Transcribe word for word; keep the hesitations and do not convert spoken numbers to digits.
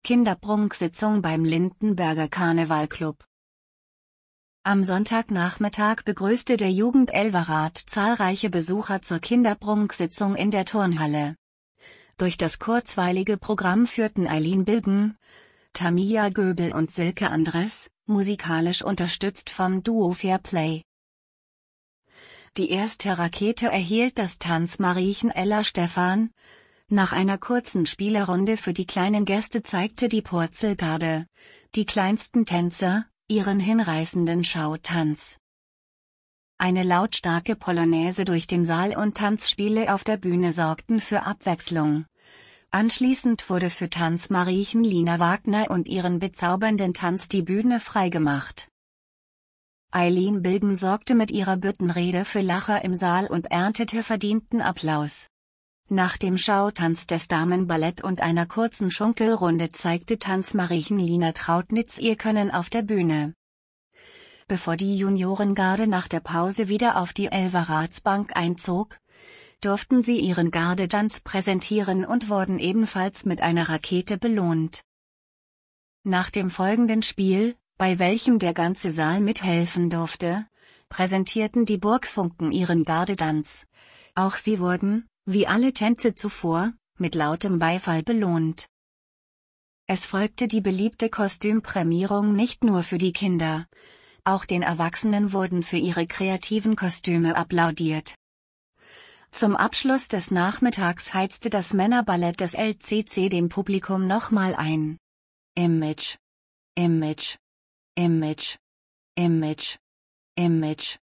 Kinderprunksitzung beim Lindenberger Karnevalclub. Am Sonntagnachmittag begrüßte der Jugend-Elverrat zahlreiche Besucher zur Kinderprunksitzung in der Turnhalle. Durch das kurzweilige Programm führten Eileen Bilgen, Tamia Göbel und Silke Andres, musikalisch unterstützt vom Duo Fairplay. Die erste Rakete erhielt das Tanzmariechen Ella Stephan. Nach einer kurzen Spielerunde für die kleinen Gäste zeigte die Purzelgarde, die kleinsten Tänzer, ihren hinreißenden Schautanz. Eine lautstarke Polonaise durch den Saal und Tanzspiele auf der Bühne sorgten für Abwechslung. Anschließend wurde für Tanzmariechen Lina Wagner und ihren bezaubernden Tanz die Bühne freigemacht. Eileen Bilgen sorgte mit ihrer Büttenrede für Lacher im Saal und erntete verdienten Applaus. Nach dem Schautanz des Damenballett und einer kurzen Schunkelrunde zeigte Tanzmariechen Lina Trautnitz ihr Können auf der Bühne. Bevor die Juniorengarde nach der Pause wieder auf die Elverratsbank einzog, durften sie ihren Gardetanz präsentieren und wurden ebenfalls mit einer Rakete belohnt. Nach dem folgenden Spiel, bei welchem der ganze Saal mithelfen durfte, präsentierten die Burgfunken ihren Gardetanz. Auch sie wurden, wie alle Tänze zuvor, mit lautem Beifall belohnt. Es folgte die beliebte Kostümprämierung nicht nur für die Kinder, auch den Erwachsenen wurden für ihre kreativen Kostüme applaudiert. Zum Abschluss des Nachmittags heizte das Männerballett des L C C dem Publikum nochmal ein. Image, Image, Image, Image, Image.